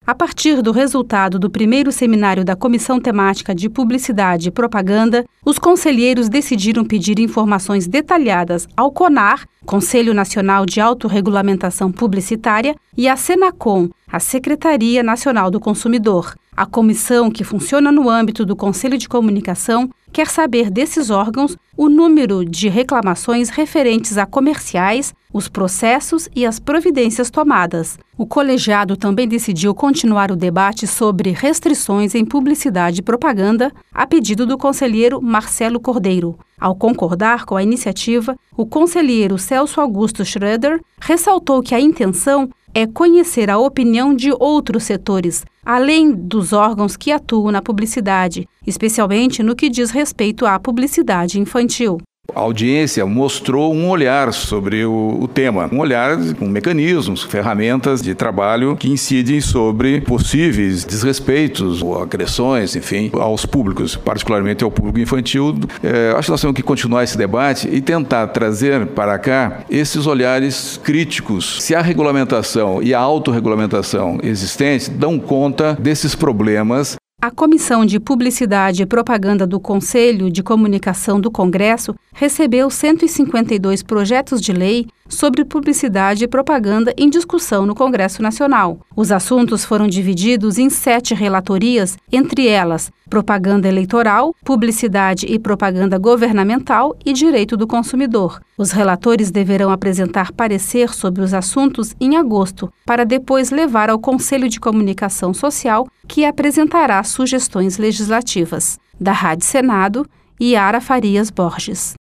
A partir do resultado do primeiro seminário da Comissão Temática de Publicidade e Propaganda, os conselheiros decidiram pedir informações detalhadas ao CONAR, Conselho Nacional de Autorregulamentação Publicitária, e à Senacom, a Secretaria Nacional do Consumidor. A comissão, que funciona no âmbito do Conselho de Comunicação, quer saber desses órgãos o número de reclamações referentes a comerciais, os processos e as providências tomadas. O colegiado também decidiu continuar o debate sobre restrições em publicidade e propaganda, a pedido do conselheiro Marcelo Cordeiro. Ao concordar com a iniciativa, o conselheiro Celso Augusto Schroeder ressaltou que a intenção é conhecer a opinião de outros setores, além dos órgãos que atuam na publicidade, especialmente no que diz respeito à publicidade infantil. A audiência mostrou um olhar sobre o tema, um olhar com mecanismos, ferramentas de trabalho que incidem sobre possíveis desrespeitos ou agressões, enfim, aos públicos, particularmente ao público infantil. Acho que nós temos que continuar esse debate e tentar trazer para cá esses olhares críticos. Se a regulamentação e a autorregulamentação existentes dão conta desses problemas. A Comissão de Publicidade e Propaganda do Conselho de Comunicação do Congresso recebeu 152 projetos de lei sobre publicidade e propaganda em discussão no Congresso Nacional. Os assuntos foram divididos em 7 relatorias, entre elas propaganda eleitoral, publicidade e propaganda governamental e direito do consumidor. Os relatores deverão apresentar parecer sobre os assuntos em agosto, para depois levar ao Conselho de Comunicação Social, que apresentará sugestões legislativas. Da Rádio Senado, Yara Farias Borges.